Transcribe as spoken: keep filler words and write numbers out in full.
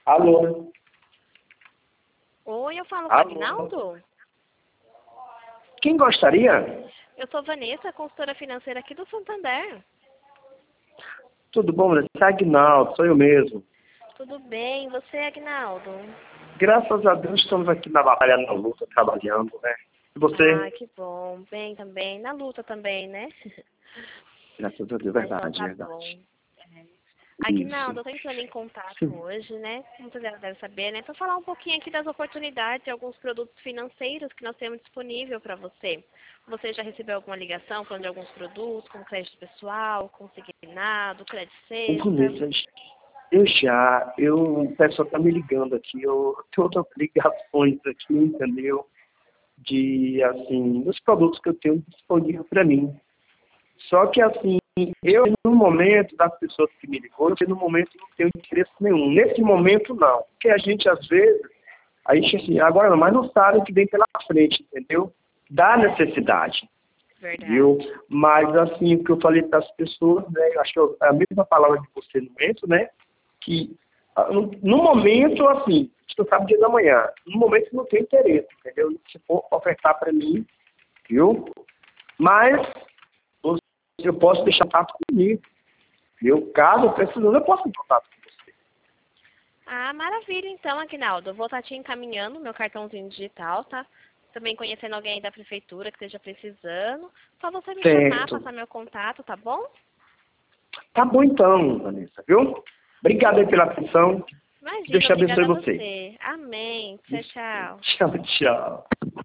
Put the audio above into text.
Alô? Oi, eu falo com o Alô? Agnaldo? Quem gostaria? Eu sou Vanessa, consultora financeira aqui do Santander. Tudo bom, Vanessa? Agnaldo, sou eu mesmo. Tudo bem, você, Agnaldo? Graças a Deus estamos aqui na batalha, na luta, trabalhando, né? E você? Ah, que bom. Bem também. Na luta também, né? Graças a Deus, Então verdade, tá verdade. bom. É. Isso. Aguinaldo, eu tô entrando em contato Sim. hoje, né? Como você já deve saber, né? Para falar um pouquinho aqui das oportunidades de alguns produtos financeiros que nós temos disponível para você. Você já recebeu alguma ligação falando de alguns produtos, como crédito pessoal, consignado, crédito sexta? Vanessa, eu já, eu, o pessoal tá me ligando aqui, eu tenho outras ligações aqui, entendeu? De, assim, dos produtos que eu tenho disponível para mim. Só que, assim, eu, no momento das pessoas que me ligou, eu, no momento, não tenho interesse nenhum. Nesse momento, não. Porque a gente, às vezes, a gente, assim, agora não, mas não sabe o que vem pela frente, entendeu? Da necessidade, Verdade. viu? Mas, assim, o que eu falei para as pessoas, né, eu acho que eu, a mesma palavra de você no momento, né, que, no, no momento, assim, a gente não sabe o dia da manhã. No momento, não tem interesse, entendeu? Se for ofertar para mim, viu? Mas eu posso deixar contato comigo. Eu, caso precisando, eu posso ter contato com você. Ah, maravilha então, Aguinaldo. Eu vou estar te encaminhando meu cartãozinho digital, tá? Também conhecendo alguém aí da prefeitura que esteja precisando. Só você me chamar, Certo. passar meu contato, tá bom? Tá bom então, Vanessa, viu? Obrigado aí pela atenção. Deus Imagina, te abençoe obrigada a você. você. Amém. Tchau, tchau. Tchau, tchau.